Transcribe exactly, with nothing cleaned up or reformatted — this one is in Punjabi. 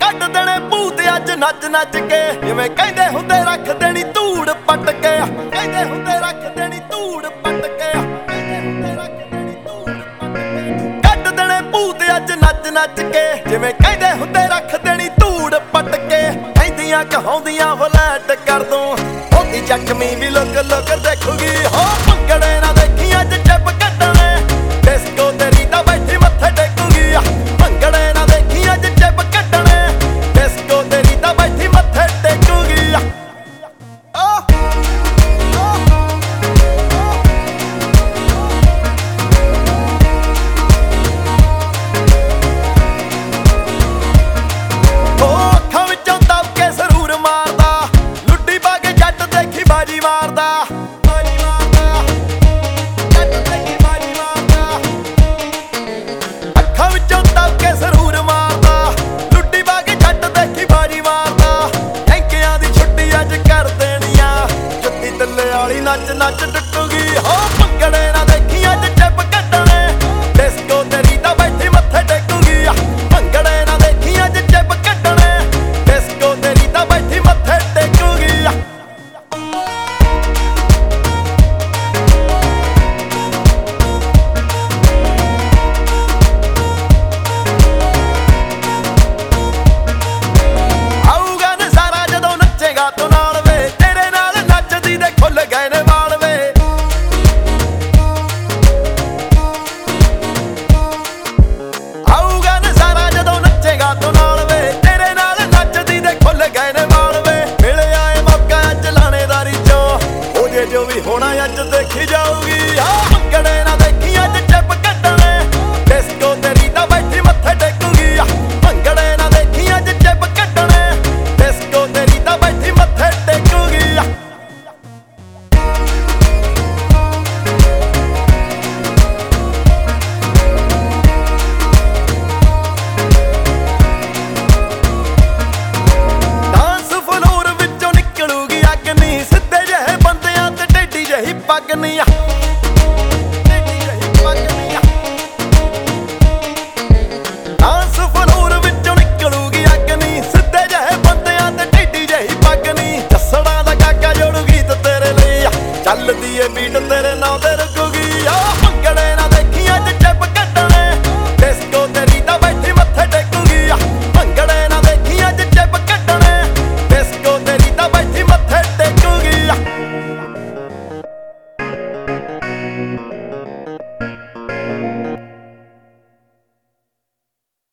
ਕੱਢ ਦੇਣੇ ਭੂਤ ਅੱਜ ਨੱਚ ਨੱਚ ਕੇ ਜਿਵੇਂ ਕਹਿੰਦੇ ਹੁੰਦੇ ਰੱਖ ਦੇਣੀ ਧੂੜ ਪੱਟ ਕੇ ਕਹਿੰਦੇ ਹੁੰਦੇ ਰੱਖ ਦੇਣੀ ਧੂੜ ਪੱਟ ਕੇ ਕਹਿੰਦੇ ਹੁੰਦੇ ਰੱਖ ਦੇਣੀ ਧੂੜ ਪੱਟ ਕੇ ਕੱਢ ਦੇਣੇ ਭੂਤ ਅੱਜ ਨੱਚ ਨੱਚ ਕੇ ਜਿਵੇਂ ਕਹਿੰਦੇ ਹੁੰਦੇ ਰੱਖ ਦੇਣੀ ਧੂੜ ਪੱਟ ਕੇ ਕਹਿੰਦੀਆਂ ਕਹਾਉਂਦੀਆਂ ਫਲੈਟ ਕਰ ਦੂੰ ਉਹਦੀ ਜ਼ਖਮੀ ਵੀ ਲੋਕ ਲੋਕ ਦੇਖੂਗੀ ਹੋ ਭੰਗੜੇ ਨਾ ਦੇਖੀ ਅੱਜ ਚੱਪ